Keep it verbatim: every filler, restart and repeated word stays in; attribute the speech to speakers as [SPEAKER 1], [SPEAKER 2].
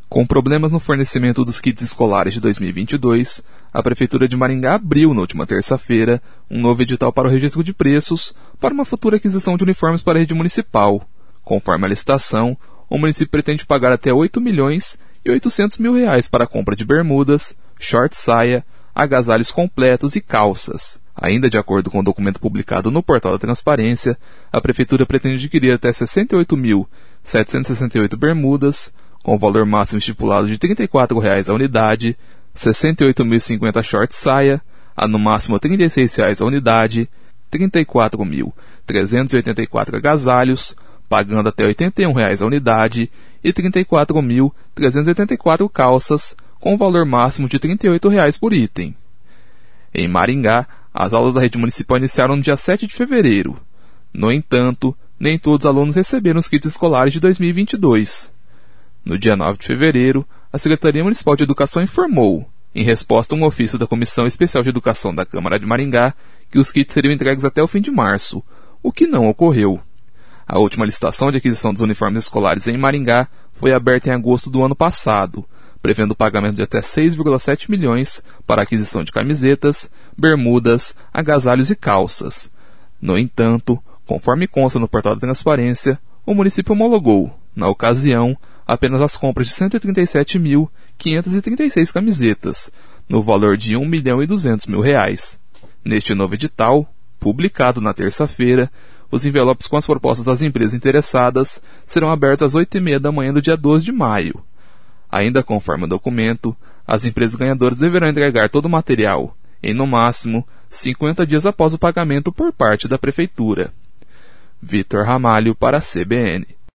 [SPEAKER 1] Com problemas no fornecimento dos kits escolares de dois mil e vinte e dois, a Prefeitura de Maringá abriu, na última terça-feira, um novo edital para o registro de preços para uma futura aquisição de uniformes para a rede municipal. Conforme a licitação, o município pretende pagar até oito milhões e oitocentos mil reais para a compra de bermudas, short-saia, agasalhos completos e calças. Ainda de acordo com o documento publicado no Portal da Transparência, a Prefeitura pretende adquirir até sessenta e oito mil setecentos e sessenta e oito bermudas, com valor máximo estipulado de trinta e quatro reais a unidade, sessenta e oito mil e cinquenta short-saia, a no máximo trinta e seis reais a unidade, trinta e quatro mil trezentos e oitenta e quatro agasalhos, pagando até oitenta e um reais a unidade, e trinta e quatro mil trezentos e oitenta e quatro calças, com valor máximo de trinta e oito reais por item. Em Maringá, as aulas da rede municipal iniciaram no dia sete de fevereiro. No entanto, nem todos os alunos receberam os kits escolares de dois mil e vinte e dois. No dia nove de fevereiro, a Secretaria Municipal de Educação informou, em resposta a um ofício da Comissão Especial de Educação da Câmara de Maringá, que os kits seriam entregues até o fim de março, o que não ocorreu. A última licitação de aquisição dos uniformes escolares em Maringá foi aberta em agosto do ano passado, prevendo o pagamento de até seis vírgula sete milhões para a aquisição de camisetas, bermudas, agasalhos e calças. No entanto, conforme consta no Portal da Transparência, o município homologou, na ocasião, apenas as compras de cento e trinta e sete mil quinhentas e trinta e seis camisetas, no valor de um milhão e duzentos mil reais. Neste novo edital, publicado na terça-feira, os envelopes com as propostas das empresas interessadas serão abertos às oito e meia da manhã do dia doze de maio. Ainda conforme o documento, as empresas ganhadoras deverão entregar todo o material, em no máximo cinquenta dias após o pagamento por parte da Prefeitura. Vitor Ramalho para a C B N.